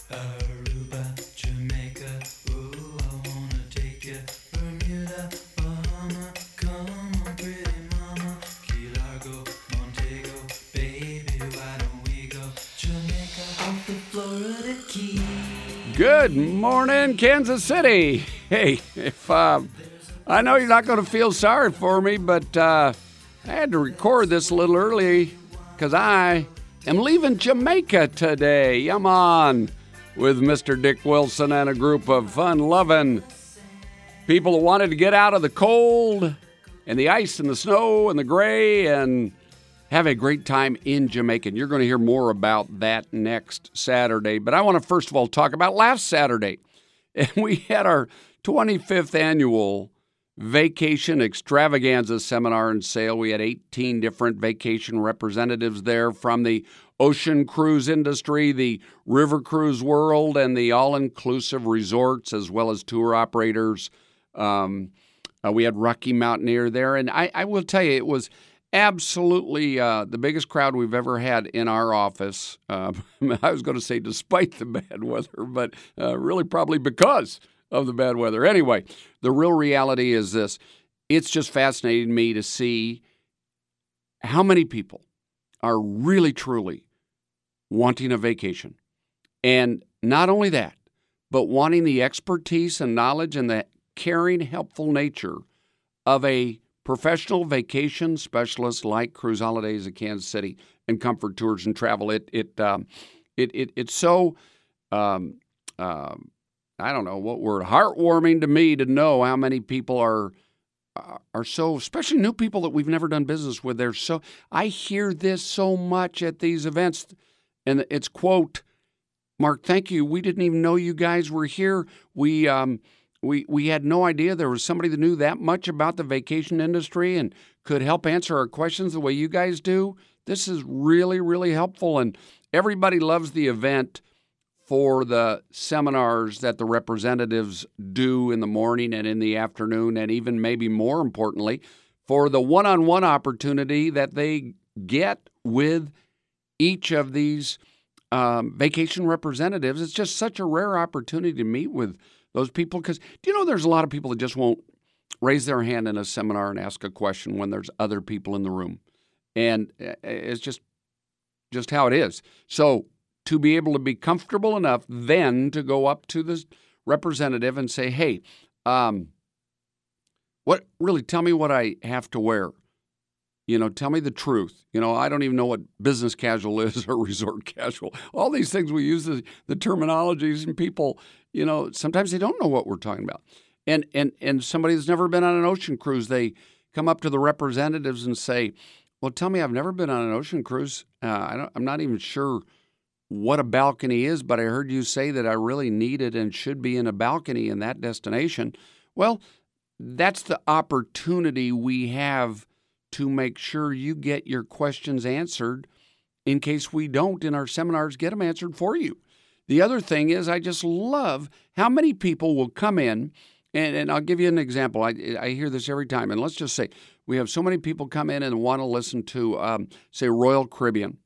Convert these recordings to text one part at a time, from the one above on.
Aruba, Jamaica, ooh, I wanna take you. Bermuda, Bahama, come on, pretty mama. Key Largo, Montego, baby, why don't we go? Jamaica, off the Florida Keys. Good morning, Kansas City. Hey, if I know you're not going to feel sorry for me, but I had to record this a little early because I am leaving Jamaica today. I'm on with Mr. Dick Wilson and a group of fun-loving people who wanted to get out of the cold and the ice and the snow and the gray and have a great time in Jamaica. And you're going to hear more about that next Saturday. But I want to first of all talk about last Saturday. And we had our 25th annual Vacation Extravaganza Seminar and Sale. We had 18 different vacation representatives there from the ocean cruise industry, the river cruise world, and the all-inclusive resorts, as well as tour operators. We had Rocky Mountaineer there. And I will tell you, it was absolutely the biggest crowd we've ever had in our office. I was going to say despite the bad weather, but really probably because of the bad weather. Anyway, the real reality is this. It's just fascinating me to see how many people are really, truly wanting a vacation. And not only that, but wanting the expertise and knowledge and the caring, helpful nature of a professional vacation specialist like Cruise Holidays of Kansas City and Comfort Tours and Travel. It's so I don't know what word, heartwarming to me to know how many people are so, especially new people that we've never done business with. I hear this so much at these events, and it's quote, Mark, thank you. We didn't even know you guys were here. We had no idea there was somebody that knew that much about the vacation industry and could help answer our questions the way you guys do. This is really, really helpful, and everybody loves the event for the seminars that the representatives do in the morning and in the afternoon, and even maybe more importantly, for the one-on-one opportunity that they get with each of these vacation representatives. It's just such a rare opportunity to meet with those people because, do you know, there's a lot of people that just won't raise their hand in a seminar and ask a question when there's other people in the room. And it's just how it is. So to be able to be comfortable enough then to go up to the representative and say, hey, tell me what I have to wear. Tell me the truth. I don't even know what business casual is or resort casual. All these things we use the terminologies, and people, sometimes they don't know what we're talking about. And somebody that's never been on an ocean cruise, they come up to the representatives and say, well, tell me, I've never been on an ocean cruise. I'm not even sure what a balcony is, but I heard you say that I really need it and should be in a balcony in that destination. Well, that's the opportunity we have to make sure you get your questions answered in case we don't in our seminars get them answered for you. The other thing is I just love how many people will come in, and I'll give you an example. I hear this every time, and let's just say we have so many people come in and want to listen to, say, Royal Caribbean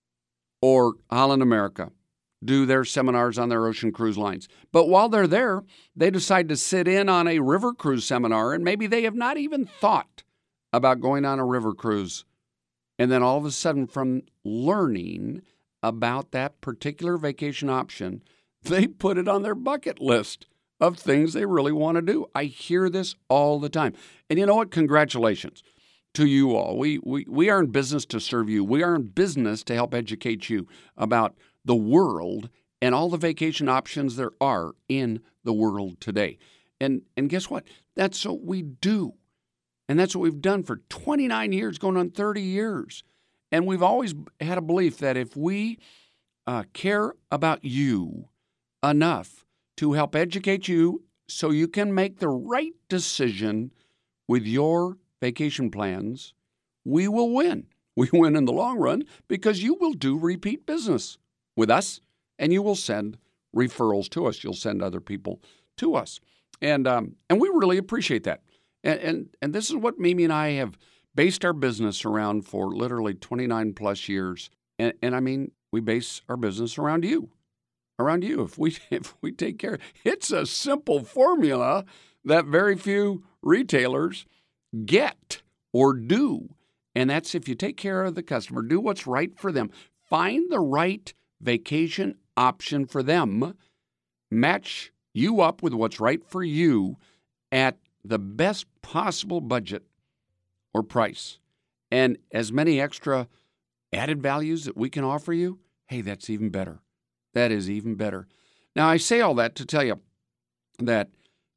or Holland America do their seminars on their ocean cruise lines. But while they're there, they decide to sit in on a river cruise seminar, and maybe they have not even thought about going on a river cruise. And then all of a sudden, from learning about that particular vacation option, they put it on their bucket list of things they really want to do. I hear this all the time. And you know what? Congratulations to you all. We are in business to serve you. We are in business to help educate you about the world and all the vacation options there are in the world today. And guess what? That's what we do. And that's what we've done for 29 years, going on 30 years. And we've always had a belief that if we care about you enough to help educate you so you can make the right decision with your vacation plans, we will win. We win in the long run because you will do repeat business with us and you will send referrals to us. You'll send other people to us. And we really appreciate that. And this is what Mimi and I have based our business around for literally 29 plus years. And I mean, we base our business around you. around you if we take care. It's a simple formula that very few retailers get or do. And that's if you take care of the customer, do what's right for them, find the right vacation option for them, match you up with what's right for you at the best possible budget or price. And as many extra added values that we can offer you, hey, that's even better. That is even better. Now, I say all that to tell you that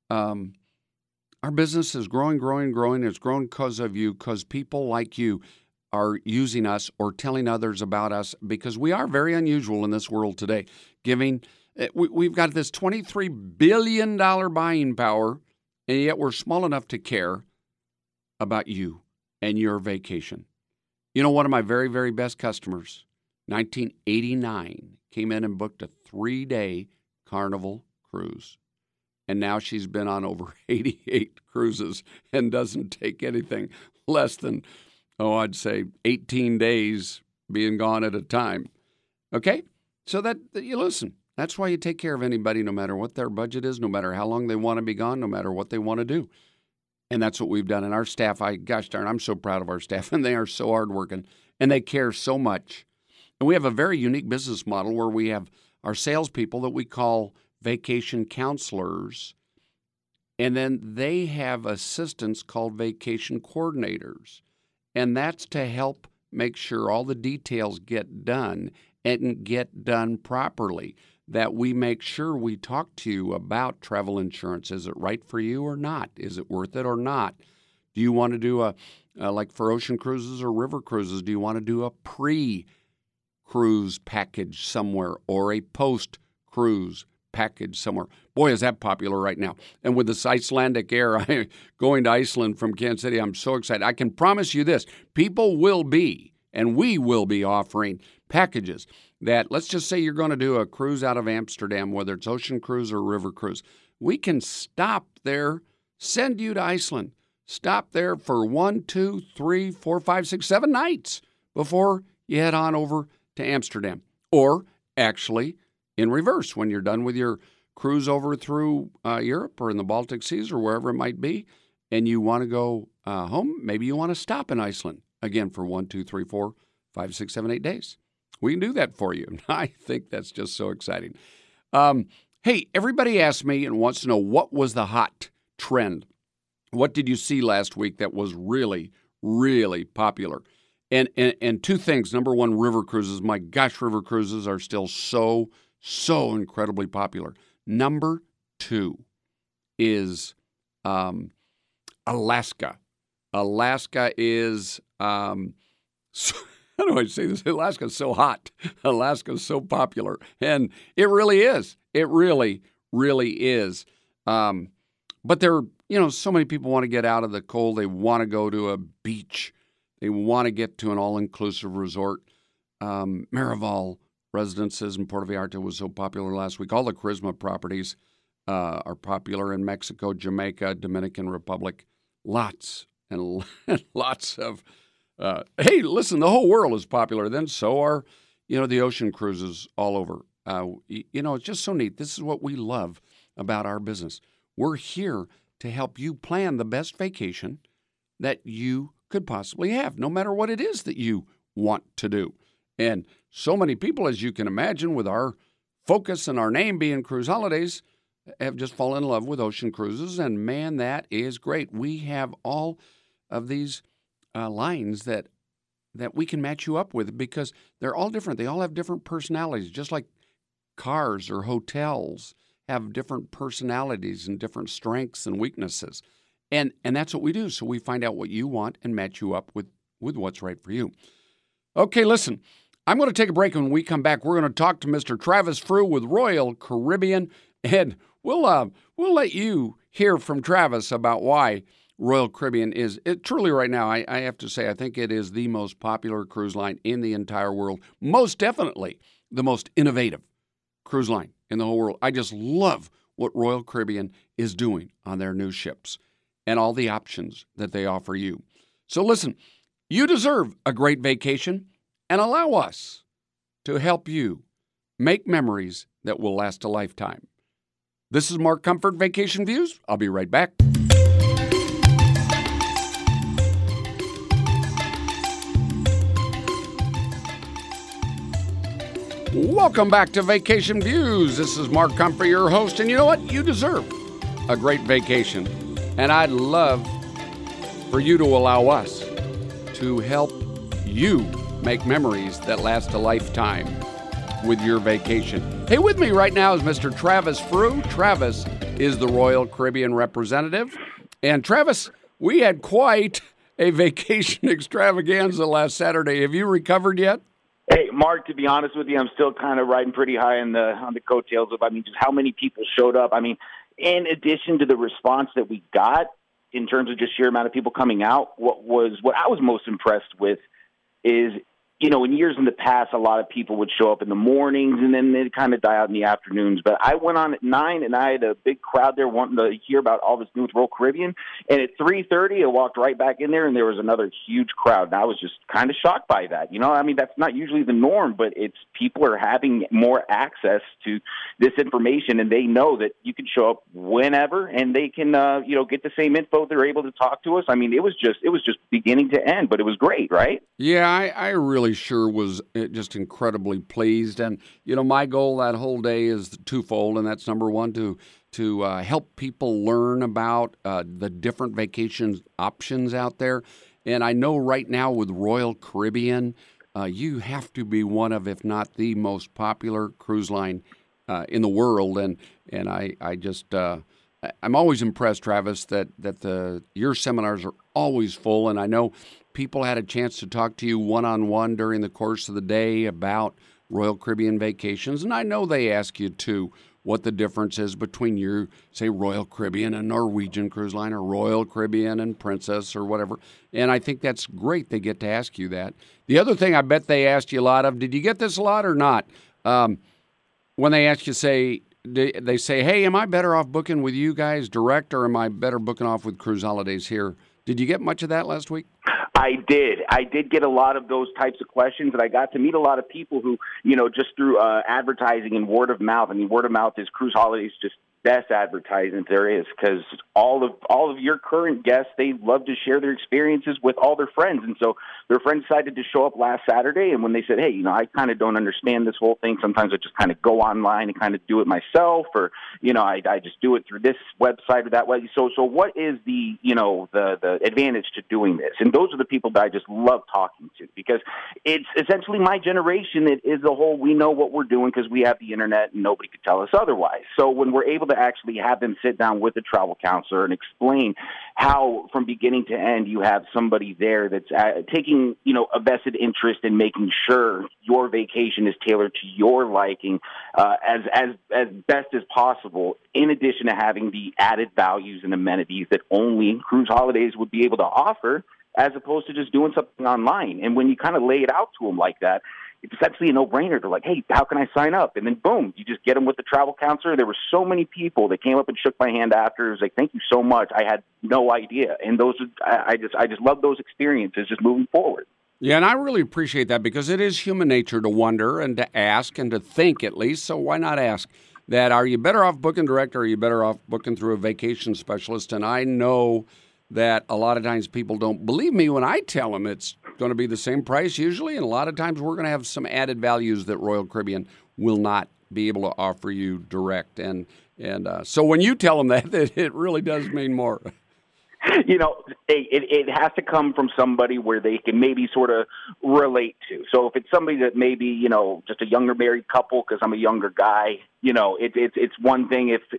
our business is growing. It's grown because of you, because people like you are using us or telling others about us, because we are very unusual in this world today. We've got this $23 billion buying power, and yet we're small enough to care about you and your vacation. You know, one of my very, very best customers, 1989, came in and booked a 3-day Carnival cruise. And now she's been on over 88 cruises and doesn't take anything less than, I'd say 18 days being gone at a time. Okay? So that you listen. That's why you take care of anybody, no matter what their budget is, no matter how long they want to be gone, no matter what they want to do. And that's what we've done. And our staff, gosh darn, I'm so proud of our staff, and they are so hardworking, and they care so much. And we have a very unique business model where we have our salespeople that we call vacation counselors, and then they have assistants called vacation coordinators. And that's to help make sure all the details get done and get done properly, that we make sure we talk to you about travel insurance. Is it right for you or not? Is it worth it or not? Do you want to do like for ocean cruises or river cruises, do you want to do a pre-cruise package somewhere or a post-cruise package somewhere? Boy, is that popular right now. And with this Icelandic Air, going to Iceland from Kansas City, I'm so excited. I can promise you this, people will be, and we will be offering packages that, let's just say you're going to do a cruise out of Amsterdam, whether it's ocean cruise or river cruise. We can stop there, send you to Iceland, stop there for 1, 2, 3, 4, 5, 6, 7 nights before you head on over to Amsterdam. Or actually in reverse, when you're done with your cruise over through Europe or in the Baltic Seas or wherever it might be, and you want to go home, maybe you want to stop in Iceland again for 1, 2, 3, 4, 5, 6, 7, 8 days. We can do that for you. I think that's just so exciting. Hey, everybody asks me and wants to know, what was the hot trend? What did you see last week that was really, really popular? And two things. Number one, river cruises. My gosh, river cruises are still so incredibly popular. Number two is Alaska. Alaska is, how do I say this? Alaska's so hot. Alaska's so popular. And it really is. It really, really is. But there, so many people want to get out of the cold. They want to go to a beach. They want to get to an all-inclusive resort. Miraval Residences in Puerto Vallarta was so popular last week. All the Charisma properties are popular in Mexico, Jamaica, Dominican Republic. Lots and lots of, hey, listen, the whole world is popular. Then so are, the ocean cruises all over. It's just so neat. This is what we love about our business. We're here to help you plan the best vacation that you could possibly have, no matter what it is that you want to do. And so many people, as you can imagine, with our focus and our name being Cruise Holidays, have just fallen in love with ocean cruises. And man, that is great. We have all of these lines that we can match you up with, because they're all different. They all have different personalities, just like cars or hotels have different personalities and different strengths and weaknesses. And that's what we do. So we find out what you want and match you up with what's right for you. Okay, listen, I'm going to take a break. When we come back, we're going to talk to Mr. Travis Frew with Royal Caribbean, and we'll let you hear from Travis about why Royal Caribbean is truly right now. I have to say, I think it is the most popular cruise line in the entire world. Most definitely the most innovative cruise line in the whole world. I just love what Royal Caribbean is doing on their new ships and all the options that they offer you. So listen, you deserve a great vacation, and allow us to help you make memories that will last a lifetime. This is Mark Comfort, Vacation Views. I'll be right back. Welcome back to Vacation Views. This is Mark Comfort, your host, and you know what? You deserve a great vacation. And I'd love for you to allow us to help you make memories that last a lifetime with your vacation. Hey, with me right now is Mr. Travis Frew. Travis is the Royal Caribbean representative. And Travis, we had quite a vacation extravaganza last Saturday. Have you recovered yet? Hey, Mark, to be honest with you, I'm still kind of riding pretty high on the coattails of, just how many people showed up. In addition to the response that we got in terms of just sheer amount of people coming out, what I was most impressed with is, in years in the past, a lot of people would show up in the mornings and then they'd kind of die out in the afternoons. But I went on at 9 and I had a big crowd there wanting to hear about all this new with Royal Caribbean. And at 3:30, I walked right back in there and there was another huge crowd. And I was just kind of shocked by that. That's not usually the norm, but it's people are having more access to this information and they know that you can show up whenever and they can, get the same info. They're able to talk to us. It was just beginning to end, but it was great, right? Yeah, I really sure was just incredibly pleased. And, my goal that whole day is twofold, and that's number one, to help people learn about the different vacation options out there. And I know right now with Royal Caribbean, you have to be one of, if not the most popular cruise line in the world. And I just... I'm always impressed, Travis, that your seminars are always full, and I know people had a chance to talk to you one-on-one during the course of the day about Royal Caribbean vacations, and I know they ask you, too, what the difference is between your, say, Royal Caribbean and Norwegian Cruise Line or Royal Caribbean and Princess or whatever, and I think that's great they get to ask you that. The other thing I bet they asked you a lot of, did you get this a lot or not? When they ask you, say, they say, hey, am I better off booking with you guys direct or am I better booking off with Cruise Holidays here? Did you get much of that last week? I did get a lot of those types of questions, and I got to meet a lot of people who, just through advertising and word of mouth. Word of mouth is Cruise Holidays just best advertisement there is, because all of your current guests, they love to share their experiences with all their friends. And so their friends decided to show up last Saturday. And when they said, hey, I kind of don't understand this whole thing. Sometimes I just kind of go online and kind of do it myself, or, I just do it through this website or that way. So what is the advantage to doing this? And those are the people that I just love talking to, because it's essentially my generation. It is the whole, we know what we're doing because we have the internet and nobody could tell us otherwise. So when we're able to actually have them sit down with a travel counselor and explain how from beginning to end you have somebody there that's taking, a vested interest in making sure your vacation is tailored to your liking as best as possible, in addition to having the added values and amenities that only Cruise Holidays would be able to offer, as opposed to just doing something online. And when you kind of lay it out to them like that, it's essentially a no-brainer. They're like, hey, how can I sign up? And then, boom, you just get them with the travel counselor. There were so many people that came up and shook my hand after. It was like, thank you so much. I had no idea. And I just love those experiences just moving forward. Yeah, and I really appreciate that, because it is human nature to wonder and to ask and to think, at least. So why not ask that? Are you better off booking direct, or are you better off booking through a vacation specialist? And I know that a lot of times people don't believe me when I tell them it's going to be the same price usually, and a lot of times we're going to have some added values that Royal Caribbean will not be able to offer you direct. And so when you tell them that, it really does mean more. It has to come from somebody where they can maybe sort of relate to. So if it's somebody that maybe, just a younger married couple, because I'm a younger guy, it's one thing if,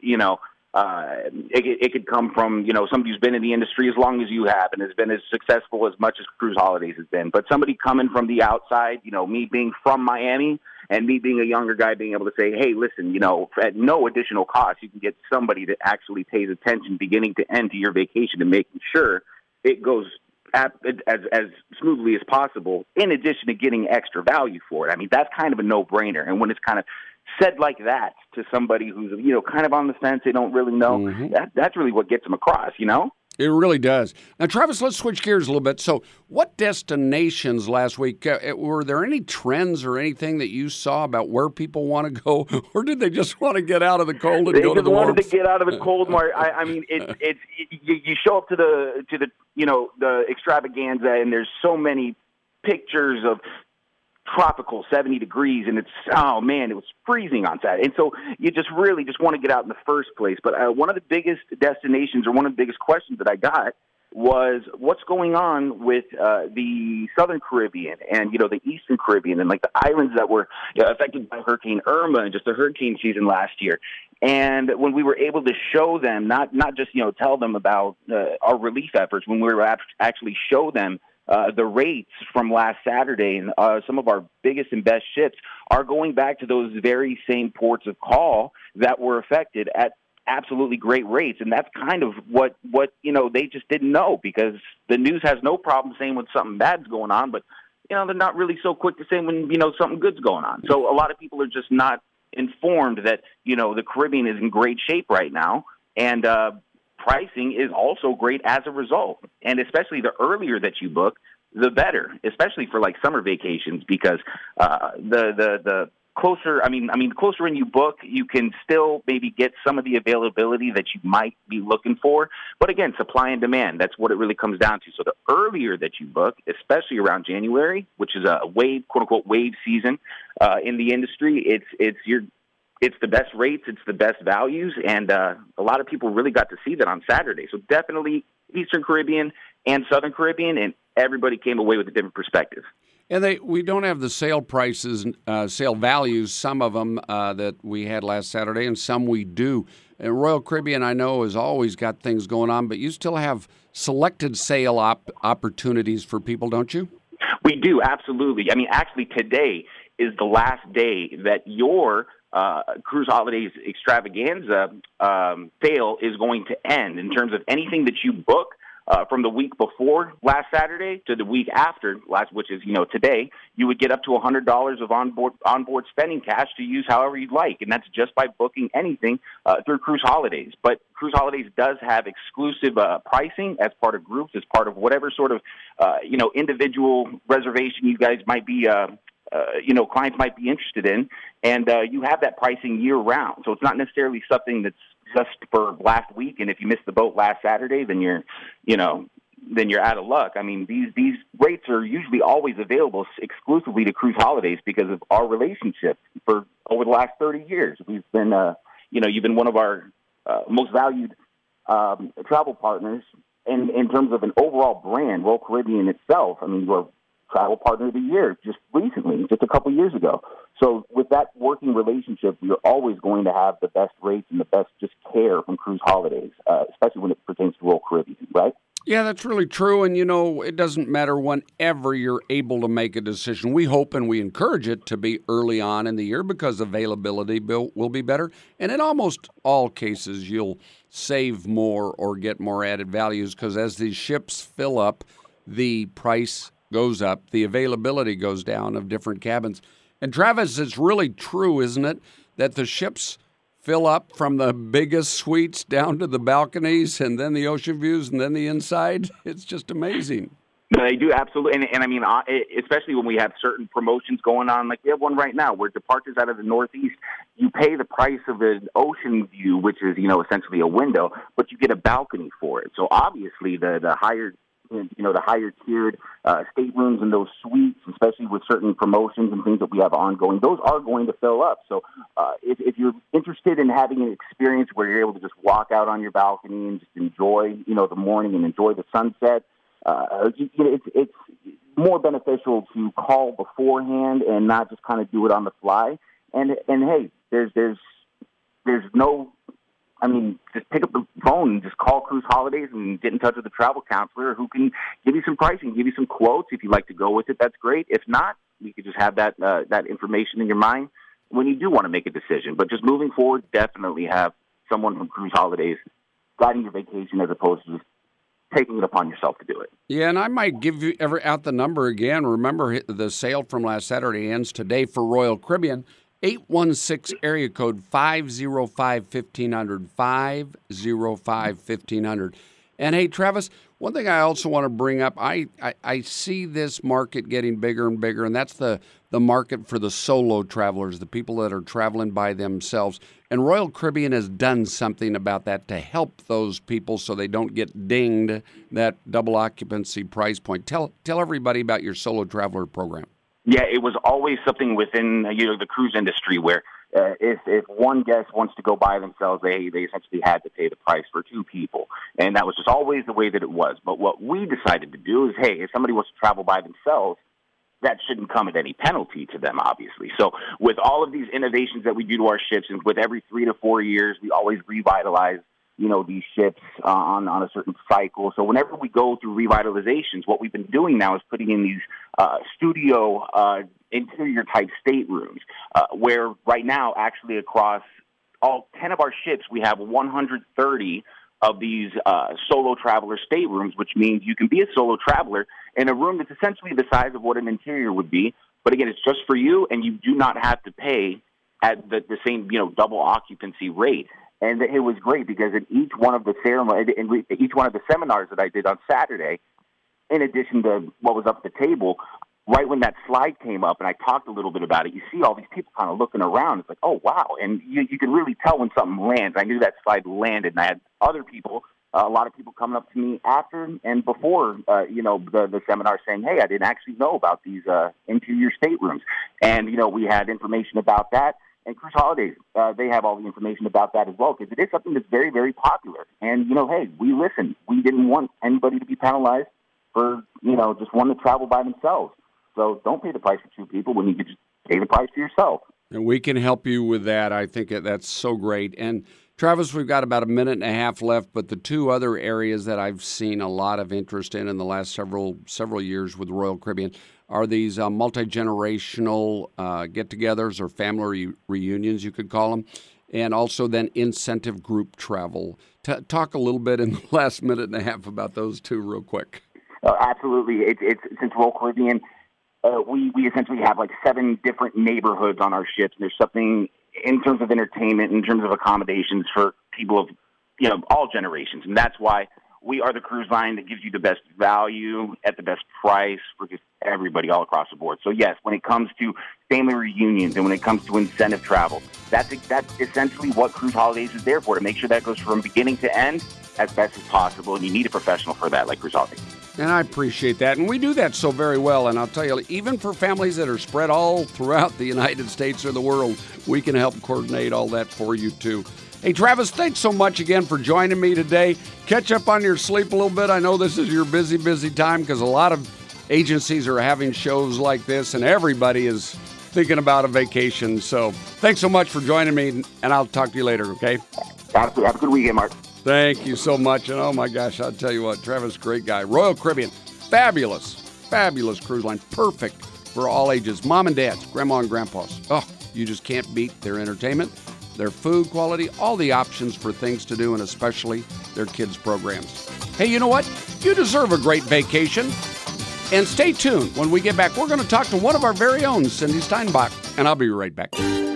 it could come from, somebody who's been in the industry as long as you have and has been as successful as much as Cruise Holidays has been. But somebody coming from the outside, me being from Miami and me being a younger guy, being able to say, hey, listen, at no additional cost, you can get somebody that actually pays attention beginning to end to your vacation and making sure it goes as smoothly as possible, in addition to getting extra value for it. That's kind of a no-brainer. And when it's kind of said like that to somebody who's, kind of on the fence, they don't really know, that's really what gets them across, It really does. Now, Travis, let's switch gears a little bit. So, what destinations last week, were there any trends or anything that you saw about where people want to go, or did they just want to get out of the cold and go to the warmth? They just wanted to get out of the cold, Mark. I mean, you show up to the extravaganza, and there's so many pictures of tropical 70 degrees, and it was freezing on Saturday. And so you just really just want to get out in the first place. But one of the biggest destinations, or one of the biggest questions that I got, was what's going on with the Southern Caribbean and, the Eastern Caribbean and like the islands that were affected by Hurricane Irma and just the hurricane season last year. And when we were able to show them, not just, tell them about our relief efforts, when we were actually show them the rates from last Saturday, and some of our biggest and best ships are going back to those very same ports of call that were affected at absolutely great rates. And that's kind of what they just didn't know, because the news has no problem saying when something bad's going on, but they're not really so quick to say when something good's going on. So a lot of people are just not informed that the Caribbean is in great shape right now, and pricing is also great as a result. And especially the earlier that you book, the better, especially for like summer vacations, because the closer, the closer in you book, you can still maybe get some of the availability that you might be looking for. But again, supply and demand, that's what it really comes down to. So the earlier that you book, especially around January, which is a wave, quote unquote, wave season in the industry, it's the best rates, it's the best values, and a lot of people really got to see that on Saturday. So definitely Eastern Caribbean and Southern Caribbean, and everybody came away with a different perspective. And we don't have the sale prices, sale values, some of them that we had last Saturday, and some we do. And Royal Caribbean, I know, has always got things going on, but you still have selected sale opportunities for people, don't you? We do, absolutely. Actually, today is the last day that your Cruise Holidays Extravaganza sale is going to end. In terms of anything that you book from the week before last Saturday to the week after last, which is today, you would get up to $100 of onboard spending cash to use however you'd like, and that's just by booking anything through Cruise Holidays. But Cruise Holidays does have exclusive pricing as part of groups, as part of whatever sort of individual reservation you guys might be. Clients might be interested in, and you have that pricing year round. So it's not necessarily something that's just for last week. And if you missed the boat last Saturday, then you're out of luck. These rates are usually always available exclusively to Cruise Holidays because of our relationship for over the last 30 years. We've been, you've been one of our most valued travel partners, and in terms of an overall brand, Royal Caribbean itself. You're Travel Partner of the Year just recently, just a couple years ago. So with that working relationship, you're always going to have the best rates and the best just care from Cruise Holidays, especially when it pertains to Royal Caribbean, right? Yeah, that's really true. And, it doesn't matter whenever you're able to make a decision. We hope and we encourage it to be early on in the year because availability will be better. And in almost all cases, you'll save more or get more added values because as these ships fill up, the price goes up, the availability goes down of different cabins. And Travis, it's really true, isn't it, that the ships fill up from the biggest suites down to the balconies and then the ocean views and then the inside? It's just amazing. They do, absolutely. And especially when we have certain promotions going on, like we have one right now where departures out of the Northeast, you pay the price of an ocean view, which is, essentially a window, but you get a balcony for it. So obviously the higher the higher tiered staterooms and those suites, especially with certain promotions and things that we have ongoing, those are going to fill up. So if you're interested in having an experience where you're able to just walk out on your balcony and just enjoy, the morning and enjoy the sunset, it's more beneficial to call beforehand and not just kind of do it on the fly. And hey, there's no. Just pick up the phone and just call Cruise Holidays and get in touch with a travel counselor who can give you some pricing, give you some quotes. If you'd like to go with it, that's great. If not, you could just have that information in your mind when you do want to make a decision. But just moving forward, definitely have someone from Cruise Holidays guiding your vacation as opposed to just taking it upon yourself to do it. Yeah, and I might give you out the number again. Remember, the sale from last Saturday ends today for Royal Caribbean. 816 area code 505-1500, 505-1500. And hey, Travis, one thing I also want to bring up, I see this market getting bigger and bigger, and that's the market for the solo travelers, the people that are traveling by themselves. And Royal Caribbean has done something about that to help those people so they don't get dinged that double occupancy price point. Tell everybody about your solo traveler program. Yeah, it was always something within the cruise industry where if one guest wants to go by themselves, they essentially had to pay the price for two people, and that was just always the way that it was. But what we decided to do is, hey, if somebody wants to travel by themselves, that shouldn't come at any penalty to them, obviously. So with all of these innovations that we do to our ships, and with every 3 to 4 years, we always revitalize these ships on a certain cycle. So whenever we go through revitalizations, what we've been doing now is putting in these studio interior type staterooms, where right now, actually across all 10 of our ships, we have 130 of these solo traveler staterooms, which means you can be a solo traveler in a room that's essentially the size of what an interior would be. But again, it's just for you, and you do not have to pay at the same double occupancy rate. And it was great because in each one of the each one of the seminars that I did on Saturday, in addition to what was up at the table, right when that slide came up and I talked a little bit about it, you see all these people kind of looking around. It's like, oh, wow. And you can really tell when something lands. I knew that slide landed, and I had other people, a lot of people coming up to me after and before, the seminar saying, hey, I didn't actually know about these interior staterooms. And, we had information about that. And Cruise Holidays, they have all the information about that as well, because it is something that's very, very popular. And, hey, we listened. We didn't want anybody to be penalized for, just wanting to travel by themselves. So don't pay the price for two people when you could just pay the price for yourself. And we can help you with that. I think that's so great. And, Travis, we've got about a minute and a half left, but the two other areas that I've seen a lot of interest in the last several years with Royal Caribbean are these multi-generational get-togethers or family reunions, you could call them, and also then incentive group travel. Talk a little bit in the last minute and a half about those two real quick. Absolutely. It's since Royal Caribbean, we essentially have like 7 different neighborhoods on our ships. There's something in terms of entertainment, in terms of accommodations for people of all generations, and that's why we are the cruise line that gives you the best value at the best price for just everybody all across the board. So yes, when it comes to family reunions and when it comes to incentive travel, that's essentially what Cruise Holidays is there for, to make sure that goes from beginning to end as best as possible. And you need a professional for that, like Cruise Holidays. And I appreciate that. And we do that so very well. And I'll tell you, even for families that are spread all throughout the United States or the world, we can help coordinate all that for you too. Hey, Travis, thanks so much again for joining me today. Catch up on your sleep a little bit. I know this is your busy time because a lot of agencies are having shows like this, and everybody is thinking about a vacation. So thanks so much for joining me, and I'll talk to you later, okay? Have a good weekend, Mark. Thank you so much. And oh, my gosh, I'll tell you what, Travis, great guy. Royal Caribbean, fabulous cruise line, perfect for all ages, mom and dads, grandma and grandpas. Oh, you just can't beat their entertainment, their food quality, all the options for things to do, and especially their kids' programs. Hey, you know what? You deserve a great vacation. And stay tuned. When we get back, we're going to talk to one of our very own, Cindy Steinbach, and I'll be right back.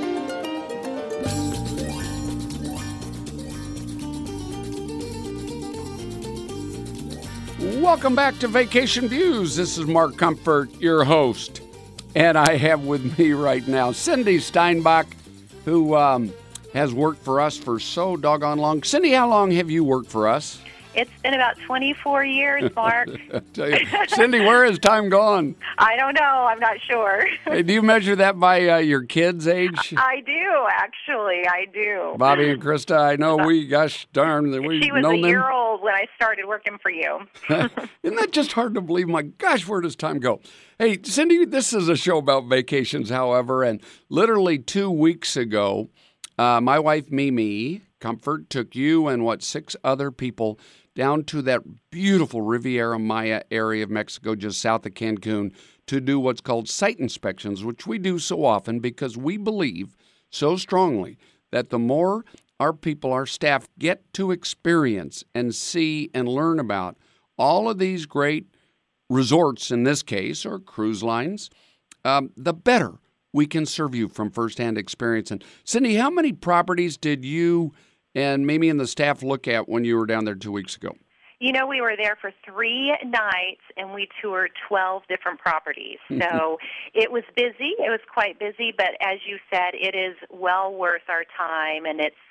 Welcome back to Vacation Views. This is Mark Comfort, your host. And I have with me right now Cindy Steinbach, who has worked for us for so doggone long. Cindy, how long have you worked for us? It's been about 24 years, Mark. I tell you, Cindy, where has time gone? I don't know. I'm not sure. Hey, do you measure that by your kids' age? I do, actually. I do. Bobby and Krista, I know gosh darn, we've She was known a them. year old when I started working for you. Isn't that just hard to believe? My gosh, where does time go? Hey, Cindy, this is a show about vacations, however, and literally 2 weeks ago, my wife, Mimi Comfort, took you and 6 other people down to that beautiful Riviera Maya area of Mexico, just south of Cancun, to do what's called site inspections, which we do so often because we believe so strongly that the more our people, our staff, get to experience and see and learn about all of these great resorts, in this case, or cruise lines, the better we can serve you from firsthand experience. And Cindy, how many properties did you and Mimi and the staff look at when you were down there 2 weeks ago? We were there for 3 nights, and we toured 12 different properties. So it was busy. It was quite busy, but as you said, it is well worth our time, and it's,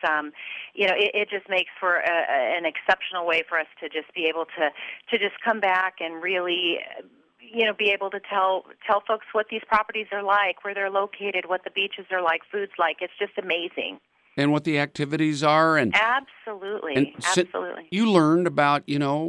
it just makes for an exceptional way for us to just be able to just come back and really, be able to tell folks what these properties are like, where they're located, what the beaches are like, food's like. It's just amazing. And what the activities are. And absolutely. You learned about,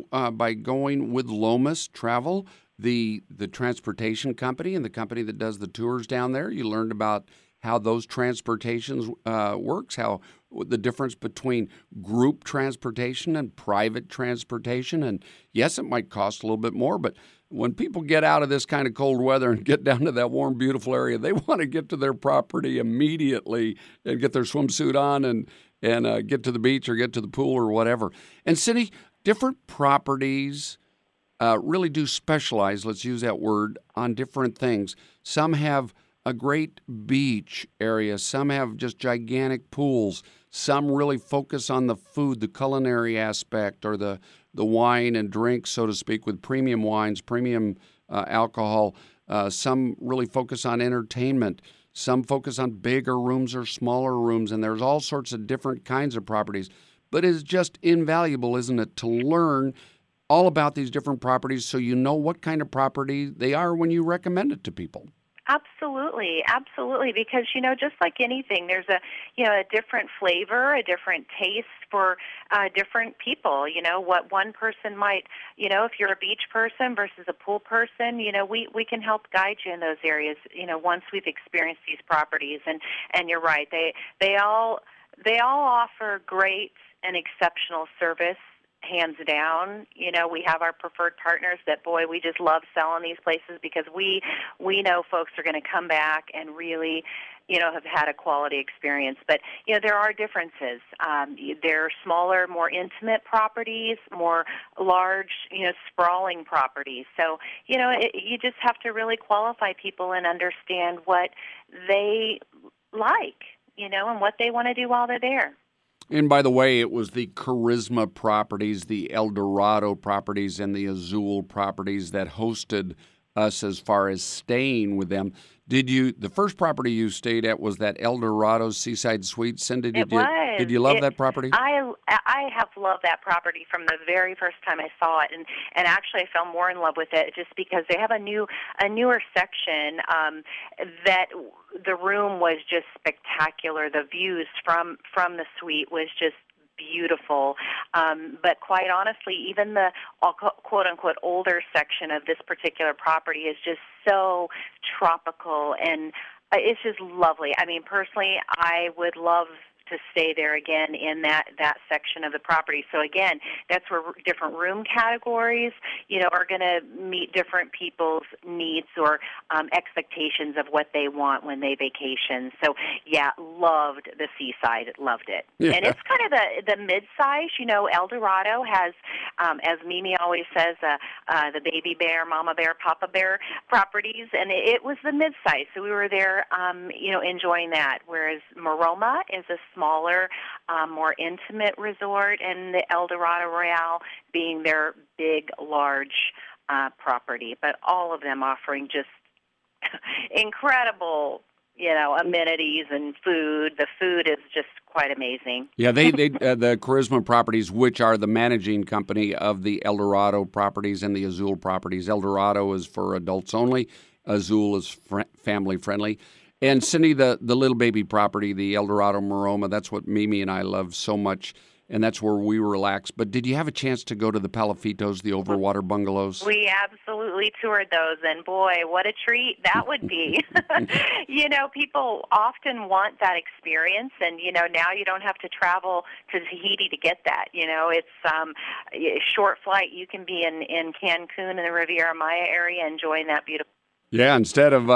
by going with Lomas Travel, the transportation company and the company that does the tours down there. You learned about how those transportations works, how the difference between group transportation and private transportation. And yes, it might cost a little bit more, but when people get out of this kind of cold weather and get down to that warm, beautiful area, they want to get to their property immediately and get their swimsuit on and get to the beach or get to the pool or whatever. And Cindy, different properties really do specialize, let's use that word, on different things. Some have a great beach area. Some have just gigantic pools. Some really focus on the food, the culinary aspect, or the wine and drinks, so to speak, with premium wines, premium alcohol. Some really focus on entertainment. Some focus on bigger rooms or smaller rooms, and there's all sorts of different kinds of properties. But it's just invaluable, isn't it, to learn all about these different properties so you know what kind of property they are when you recommend it to people. Absolutely, because just like anything, there's a different flavor, a different taste for different people. What one person might, if you're a beach person versus a pool person, we can help guide you in those areas. Once we've experienced these properties, and you're right, they all offer great and exceptional service. Hands down, we have our preferred partners that, boy, we just love selling these places because we know folks are going to come back and really, have had a quality experience. But, there are differences. There are smaller, more intimate properties, more large, sprawling properties. So, you just have to really qualify people and understand what they like, and what they want to do while they're there. And by the way, it was the Charisma properties, the El Dorado properties, and the Azul properties that hosted us as far as staying with them. The first property you stayed at was that El Dorado Seaside Suites? Cindy, did you love that property? I have loved that property from the very first time I saw it, and actually I fell more in love with it just because they have a newer section that the room was just spectacular. The views from the suite was just beautiful. But quite honestly, even the quote-unquote older section of this particular property is just so tropical, and it's just lovely. I mean, personally, I would love to stay there again in that section of the property. So again, that's where different room categories, are going to meet different people's needs or expectations of what they want when they vacation. So yeah, loved the Seaside, loved it. Yeah. And it's kind of the mid-size, El Dorado has, as Mimi always says, the baby bear, mama bear, papa bear properties, and it was the mid-size. So we were there, enjoying that, whereas Maroma is a smaller, more intimate resort, and the El Dorado Royale being their big, large property. But all of them offering just incredible, amenities and food. The food is just quite amazing. Yeah, they the Charisma properties, which are the managing company of the El Dorado properties and the Azul properties. El Dorado is for adults only. Azul is family friendly. And Cindy, the little baby property, the El Dorado Maroma, that's what Mimi and I love so much, and that's where we relax. But did you have a chance to go to the Palafitos, the overwater bungalows? We absolutely toured those, and boy, what a treat that would be. People often want that experience, and, now you don't have to travel to Tahiti to get that. It's a short flight. You can be in Cancun in the Riviera Maya area enjoying that beautiful. Yeah, instead of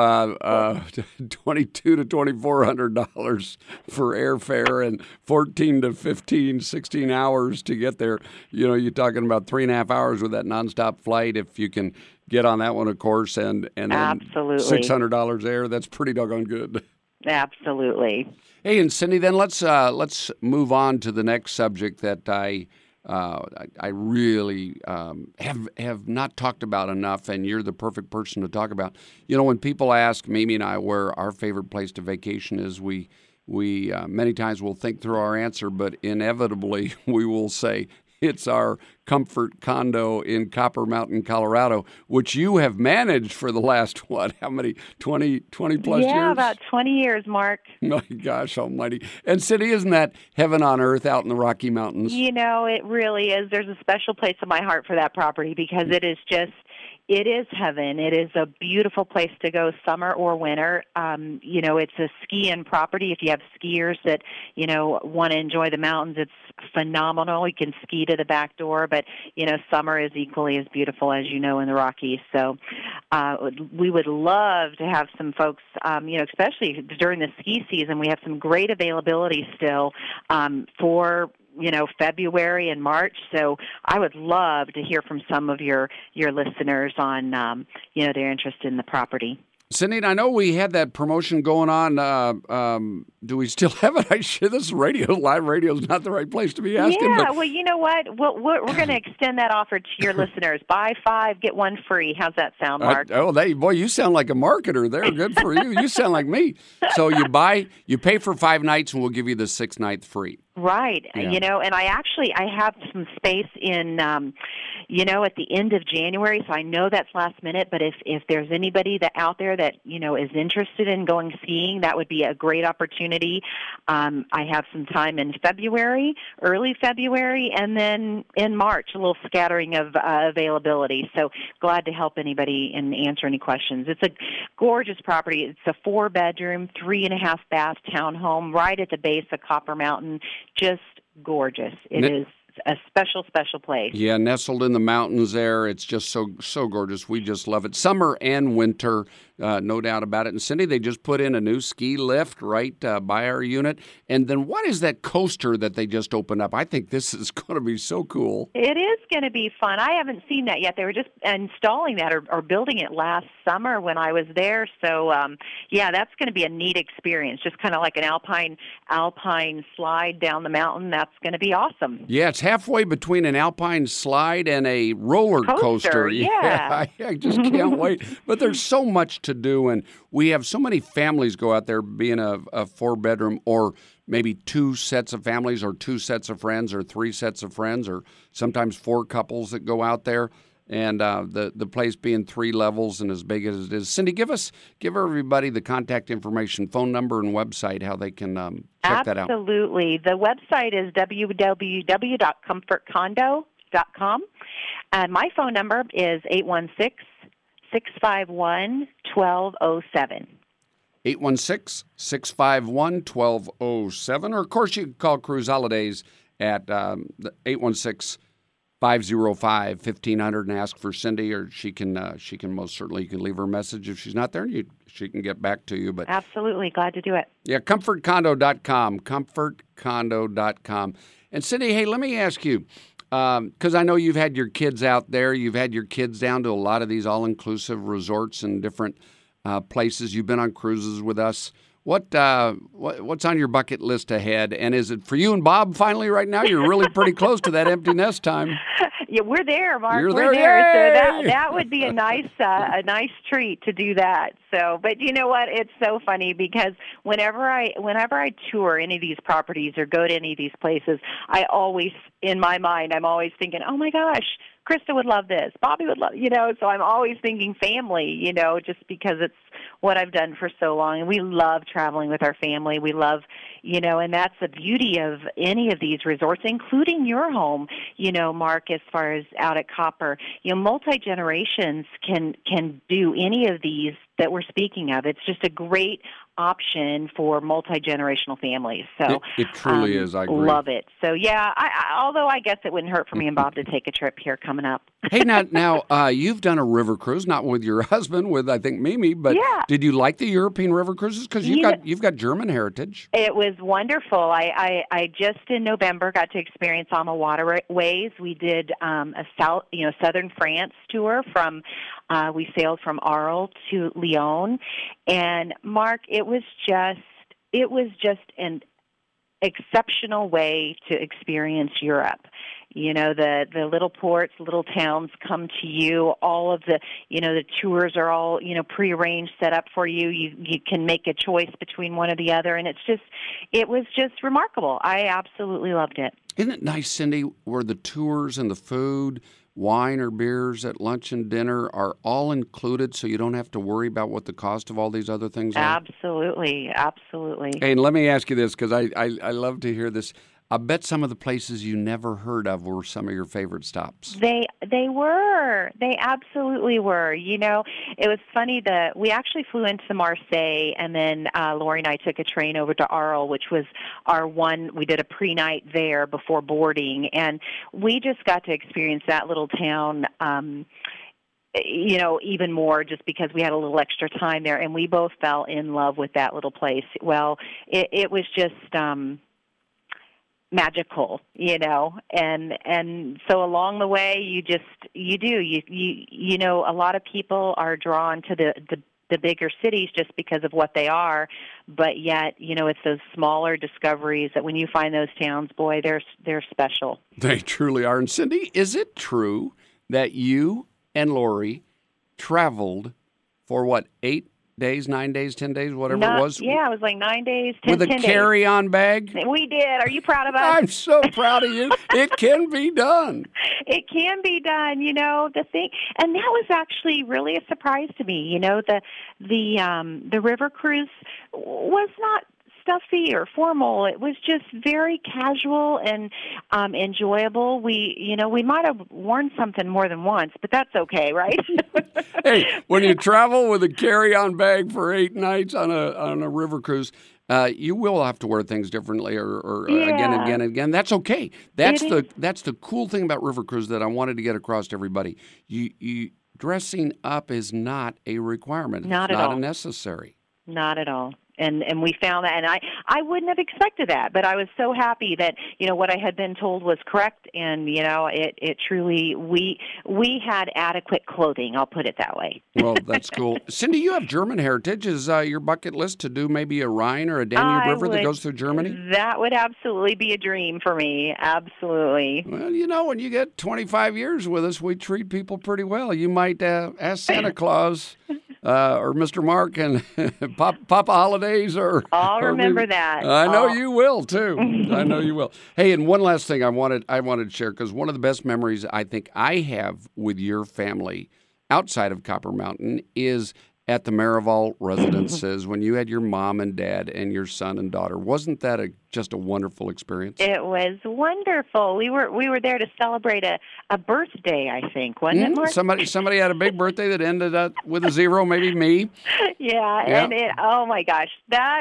$2,200 to $2,400 for airfare and 14 to 15, 16 hours to get there, you're talking about 3.5 hours with that nonstop flight. If you can get on that one, of course, and then absolutely $600 air, that's pretty doggone good. Absolutely. Hey, and Cindy, then let's move on to the next subject that I I really have not talked about enough, and you're the perfect person to talk about. When people ask Mimi and I where our favorite place to vacation is, we many times will think through our answer, but inevitably we will say it's our comfort condo in Copper Mountain, Colorado, which you have managed for the last, how many, 20 plus years? Yeah, about 20 years, Mark. My gosh almighty. And Cindy, isn't that heaven on earth out in the Rocky Mountains? It really is. There's a special place in my heart for that property because it is heaven. It is a beautiful place to go summer or winter. It's a ski-in property. If you have skiers that, want to enjoy the mountains, it's phenomenal. You can ski to the back door, but, summer is equally as beautiful as in the Rockies. So we would love to have some folks, especially during the ski season, we have some great availability still for February and March. So I would love to hear from some of your listeners on, their interest in the property. Cindy, I know we had that promotion going on. Do we still have it? This is radio. Live radio is not the right place to be asking. Yeah, well, you know what? We're going to extend that offer to your listeners. Buy 5, get 1 free. How's that sound, Mark? You sound like a marketer there. Good for you. You sound like me. So you pay for 5 nights, and we'll give you the 6th night free. Right. Yeah. And I have some space in, at the end of January, so I know that's last minute, but if there's anybody out there that, is interested in going skiing, that would be a great opportunity. I have some time in February, early February, and then in March, a little scattering of availability. So glad to help anybody and answer any questions. It's a gorgeous property. It's a 4-bedroom, 3.5 bath townhome right at the base of Copper Mountain. Just gorgeous. It is a special, special place. Yeah, nestled in the mountains there. It's just so gorgeous. We just love it. Summer and winter, no doubt about it. And Cindy, they just put in a new ski lift right by our unit. And then what is that coaster that they just opened up? I think this is going to be so cool. It is going to be fun. I haven't seen that yet. They were just installing that or building it last summer when I was there. So, that's going to be a neat experience. Just kind of like an alpine slide down the mountain. That's going to be awesome. Yeah, it's halfway between an alpine slide and a roller coaster. Yeah. I just can't wait. But there's so much to do, and we have so many families go out there, being a 4-bedroom or maybe 2 sets of families or 2 sets of friends or 3 sets of friends or sometimes 4 couples that go out there. And the place being 3 levels and as big as it is. Cindy, give everybody the contact information, phone number, and website, how they can check that out. Absolutely. The website is www.comfortcondo.com. And my phone number is 816-651-1207. 816-651-1207. Or, of course, you can call Cruise Holidays at 816-505-1500 and ask for Cindy, or she can most certainly, you can leave her a message if she's not there, and she can get back to you. But absolutely, glad to do it. Yeah, comfortcondo.com, comfortcondo.com. And Cindy, hey, let me ask you, because I know you've had your kids out there, you've had your kids down to a lot of these all-inclusive resorts and different places. You've been on cruises with us. What's on your bucket list ahead? And is it for you and Bob finally right now? You're really pretty close to that empty nest time. Yeah, we're there, Mark. We're there. Yay! So that would be a nice treat to do that. So, but you know what? It's so funny because whenever I tour any of these properties or go to any of these places, I always, in my mind, I'm always thinking, oh my gosh, Krista would love this. Bobby would love, so I'm always thinking family, just because it's what I've done for so long. And we love traveling with our family. We love, and that's the beauty of any of these resorts, including your home, Mark, as far as out at Copper. Multi-generations can do any of these that we're speaking of. It's just a great option for multi-generational families. So it truly is. I agree. Love it. So yeah, although I guess it wouldn't hurt for me and Bob to take a trip here coming up. Hey, now you've done a river cruise, not with your husband, with I think Mimi, but yeah. Did you like the European river cruises? Because you've got German heritage. It was wonderful. I just in November got to experience Alma Waterways. We did a southern France tour from. We sailed from Arles to Lyon, and Mark, it was just an exceptional way to experience Europe. You know, the little ports, little towns come to you. All of the, you know, the tours are all, you know, prearranged, set up for you. You can make a choice between one or the other, and it was just remarkable. I absolutely loved it. Isn't it nice, Cindy, where the tours and the food, wine or beers at lunch and dinner are all included, so you don't have to worry about what the cost of all these other things are? Absolutely, absolutely. Hey, and let me ask you this, because I love to hear this. I bet some of the places you never heard of were some of your favorite stops. They were. They absolutely were. You know, it was funny that we actually flew into Marseille, and then Lori and I took a train over to Arles, which was we did a pre-night there before boarding, and we just got to experience that little town you know, even more just because we had a little extra time there, and we both fell in love with that little place. Well, it was just magical, you know, and so along the way, you know, a lot of people are drawn to the bigger cities just because of what they are, but yet, you know, it's those smaller discoveries that when you find those towns, boy, they're special. They truly are. And Cindy, is it true that you and Lori traveled for 8 days, 9 days, 10 days, whatever it was? Yeah, it was like 9 days, 10 With a carry-on bag? We did. Are you proud of us? I'm so proud of you. It can be done. It can be done, you know, the thing. And that was actually really a surprise to me. You know, the river cruise was not stuffy or formal. It was just very casual and enjoyable. We might have worn something more than once, but that's okay, right? Hey, when you travel with a carry-on bag for 8 nights on a river cruise, you will have to wear things differently or again and again and again. That's okay. That's the cool thing about river cruise that I wanted to get across to everybody. You dressing up is not a requirement. Not it's at not all. a necessary. Not at all. And we found that, and I wouldn't have expected that, but I was so happy that, you know, what I had been told was correct, and, you know, it truly, we had adequate clothing, I'll put it that way. Well, that's cool. Cindy, you have German heritage. Is your bucket list to do maybe a Rhine or a Danube River that goes through Germany? That would absolutely be a dream for me, absolutely. Well, you know, when you get 25 years with us, we treat people pretty well. You might ask Santa Claus or Mr. Mark and Papa Holidays. I'll remember that. I know you will, too. I know you will. Hey, and one last thing I wanted to share, because one of the best memories I think I have with your family outside of Copper Mountain is at the Marival residences when you had your mom and dad and your son and daughter. Wasn't that just a wonderful experience? It was wonderful. We were there to celebrate a birthday, I think, wasn't it, Mark? Somebody had a big birthday that ended up with a 0, maybe me. Yeah. And oh my gosh, that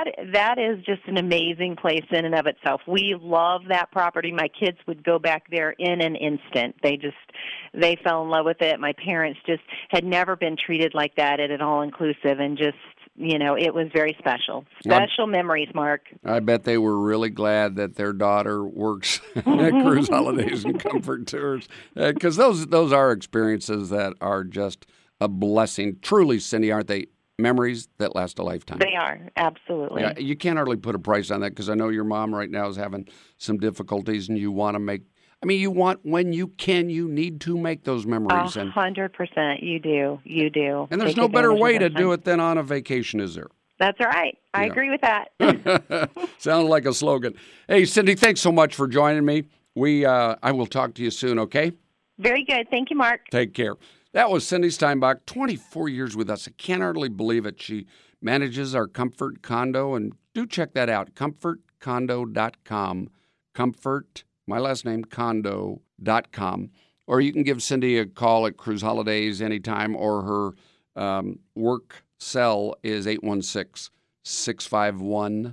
is just an amazing place in and of itself. We love that property. My kids would go back there in an instant. They fell in love with it. My parents just had never been treated like that at an all-inclusive, and just, you know, it was very special. Special memories, Mark. I bet they were really glad that their daughter works at Cruise Holidays and Comfort Tours, because those are experiences that are just a blessing. Truly, Cindy, aren't they? Memories that last a lifetime. They are, absolutely. Yeah, you can't hardly put a price on that, because I know your mom right now is having some difficulties, and you want to make, when you can, you need to make those memories. 100%, you do. And there's no better way to do it than on a vacation, is there? That's right. I agree with that. Sounds like a slogan. Hey, Cindy, thanks so much for joining me. I will talk to you soon, okay? Very good. Thank you, Mark. Take care. That was Cindy Steinbach, 24 years with us. I can't hardly believe it. She manages our Comfort Condo, and do check that out, comfortcondo.com. Comfort, my last name, condo.com. Or you can give Cindy a call at Cruise Holidays anytime, or her work cell is 816-651-1207,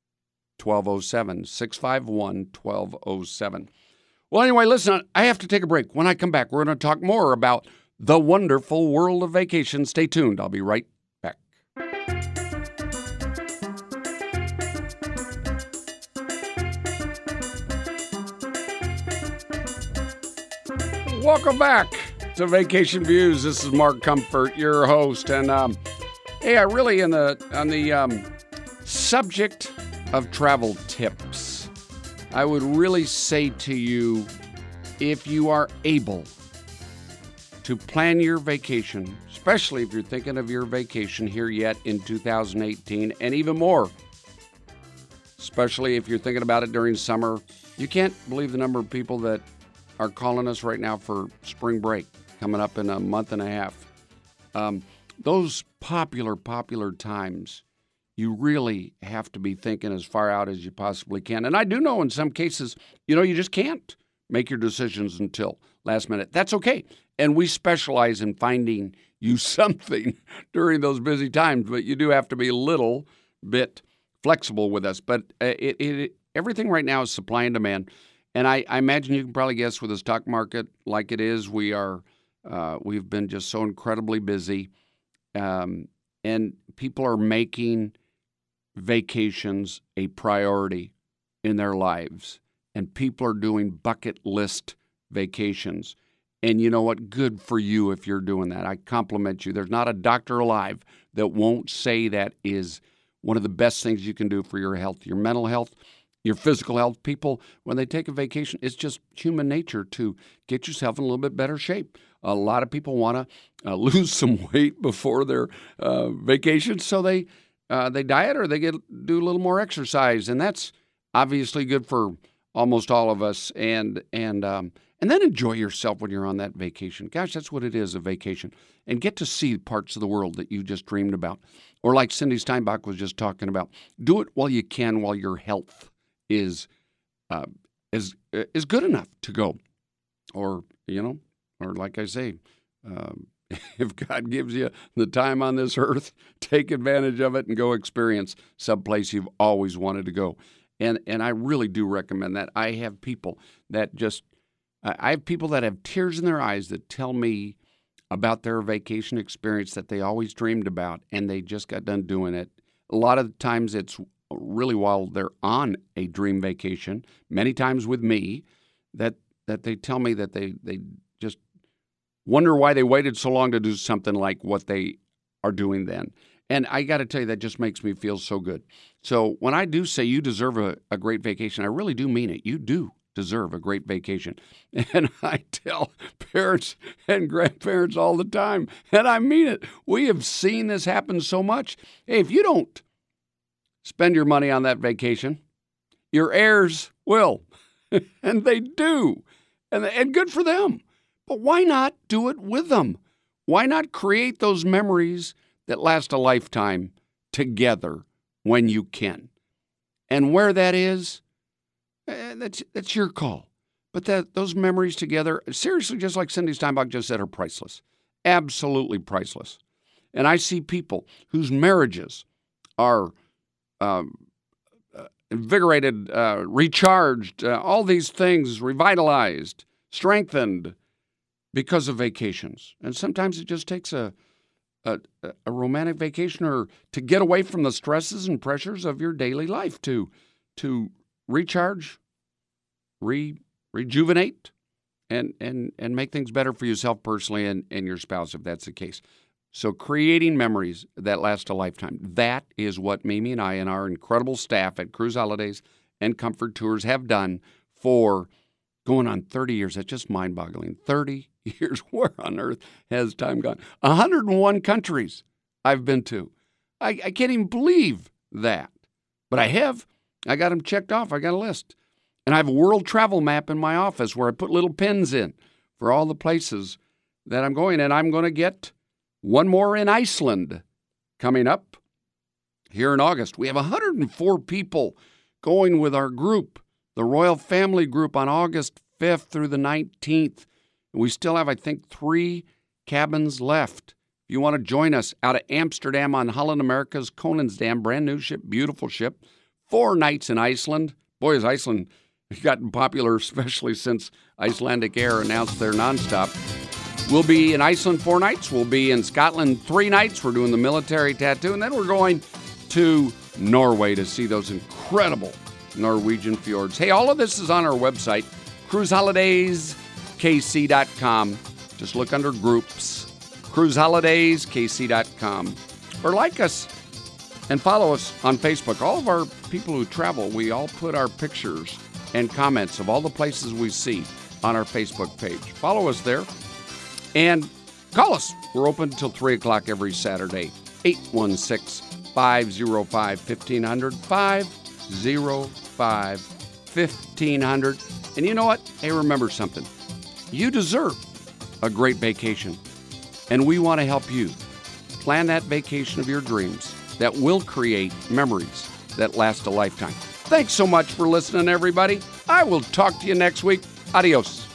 651-1207. Well, anyway, listen, I have to take a break. When I come back, we're going to talk more about the wonderful world of vacation. Stay tuned. I'll be right back. Welcome back to Vacation Views. This is Mark Comfort, your host. And hey, I really on the subject of travel tips. I would really say to you, if you are able to plan your vacation, especially if you're thinking of your vacation here yet in 2018, and even more, especially if you're thinking about it during summer, you can't believe the number of people that are calling us right now for spring break coming up in a month and a half. Those popular times, you really have to be thinking as far out as you possibly can. And I do know in some cases, you just can't make your decisions until last minute. That's okay. And we specialize in finding you something during those busy times, but you do have to be a little bit flexible with us. But everything right now is supply and demand. And I imagine you can probably guess with the stock market like it is, we've been just so incredibly busy. And people are making vacations a priority in their lives. And people are doing bucket list vacations. And you know what? Good for you if you're doing that. I compliment you. There's not a doctor alive that won't say that is one of the best things you can do for your health, your mental health, your physical health. People, when they take a vacation, it's just human nature to get yourself in a little bit better shape. A lot of people want to lose some weight before their vacation, so they diet or they do a little more exercise, and that's obviously good for almost all of us. And then enjoy yourself when you're on that vacation. Gosh, that's what it is, a vacation, and get to see parts of the world that you just dreamed about, or like Cindy Steinbach was just talking about. Do it while you can, while your health is good enough to go, or like I say, if God gives you the time on this earth, take advantage of it and go experience some place you've always wanted to go. And I really do recommend that. I have people that have tears in their eyes that tell me about their vacation experience that they always dreamed about, and they just got done doing it. A lot of times it's really while they're on a dream vacation, many times with me, that they tell me that they just wonder why they waited so long to do something like what they are doing then. And I got to tell you, that just makes me feel so good. So when I do say you deserve a great vacation, I really do mean it. You do deserve a great vacation. And I tell parents and grandparents all the time, and I mean it. We have seen this happen so much. Hey, if you don't spend your money on that vacation, your heirs will. And they do. And good for them. But why not do it with them? Why not create those memories that last a lifetime together when you can? And where that is, that's your call. But those memories together, seriously, just like Cindy Steinbach just said, are priceless. Absolutely priceless. And I see people whose marriages are invigorated, recharged, all these things revitalized, strengthened because of vacations. And sometimes it just takes a romantic vacation or to get away from the stresses and pressures of your daily life to recharge, rejuvenate, and make things better for yourself personally and your spouse if that's the case. So creating memories that last a lifetime, that is what Mimi and I and our incredible staff at Cruise Holidays and Comfort Tours have done for going on 30 years. That's just mind-boggling. 30 years. Where on earth has time gone? 101 countries I've been to. I can't even believe that. But I have. I got them checked off. I got a list. And I have a world travel map in my office where I put little pins in for all the places that I'm going. And I'm going to get one more in Iceland coming up here in August. We have 104 people going with our group, the Royal Family Group, on August 5th through the 19th. We still have, I think, 3 cabins left. If you want to join us out of Amsterdam on Holland America's Koningsdam, brand new ship, beautiful ship, 4 nights in Iceland. Boy, has Iceland gotten popular, especially since Icelandic Air announced their nonstop. We'll be in Iceland 4 nights. We'll be in Scotland 3 nights. We're doing the military tattoo. And then we're going to Norway to see those incredible Norwegian fjords. Hey, all of this is on our website, cruiseholidays.kc.com. Just look under groups, cruiseholidays.kc.com. Or like us And follow us on Facebook. All of our people who travel, we all put our pictures and comments of all the places we see on our Facebook page. Follow us there and call us. We're open until 3 o'clock every Saturday. 816-505-1500, 505-1500. And you know what? Hey, remember something. You deserve a great vacation. And we want to help you plan that vacation of your dreams that will create memories that last a lifetime. Thanks so much for listening, everybody. I will talk to you next week. Adios.